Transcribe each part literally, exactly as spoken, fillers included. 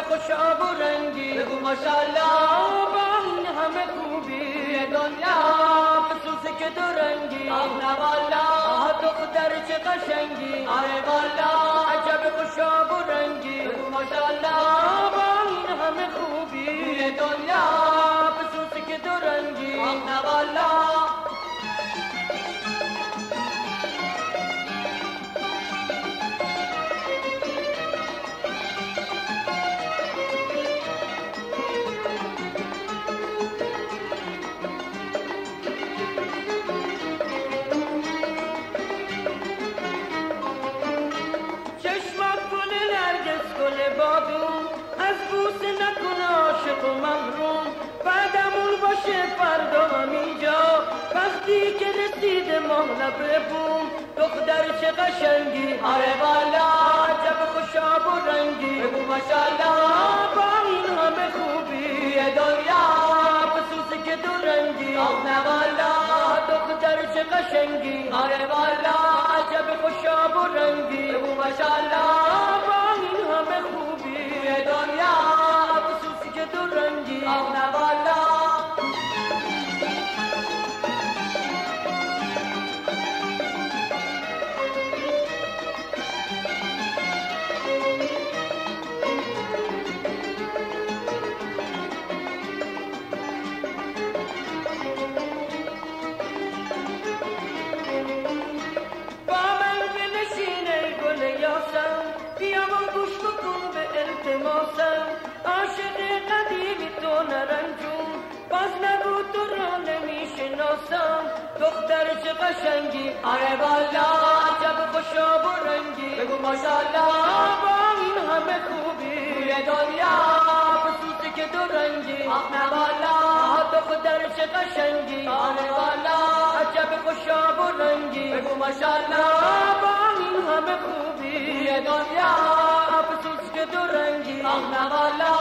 خوشاب و رنگی بگو ماشاءالله با این همه خوبی دنیا خصوصی که دو رنگی آه نه والا دختر چه قشنگی آره والا عجب خوشاب و رنگی بگو ماشاءالله با این همه خوبی دنیا خصوصی که دو رنگی آه نه والا محروم بعدمون باشه فردا همینجا وقتی که رسید ماه بوم دختر چه قشنگی آره والا عجب خوشاب و رنگی بگو ماشاءالله با این همه خوبی دنیا خصوصی که دو رنگی آه نه والا دختر چه قشنگی آره والا عجب خوشاب و رنگی بگو ماشاءالله با این همه خوبی دنیا دو رنگی آه نه والا با من بنشین ای گل یاسم بیا و گوش بکن به التماسم عاشق قدیمی تو نرنجون باز نگو تو را نمیشناسم دختر چه قشنگی آره والا عجب خوشاب و رنگی بگو ماشاءالله با این همه خوبی دنیا خصوصی که دو رنگی آه نه والا دختر چه قشنگی آره والا عجب خوشاب و رنگی بگو ماشاءالله با این همه خوبی دنیا خصوصی که دو رنگی آه نه والا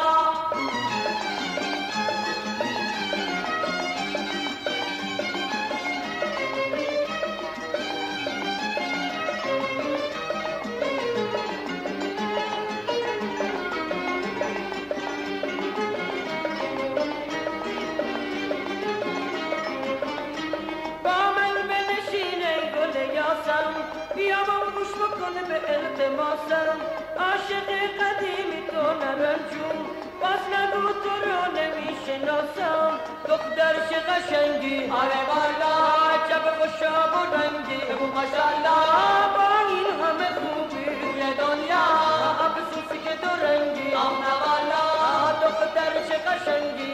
بیا و گوش بکن به التماسم عاشق قدیمی تو نرنجون باز نگو تو رو نمیشناسم دختر چه قشنگی آره والا عجب خوشاب و رنگی بگو ماشاءالله با این همه خوبی دنیا خصوصی که دو رنگی آه نه والا دختر چه قشنگی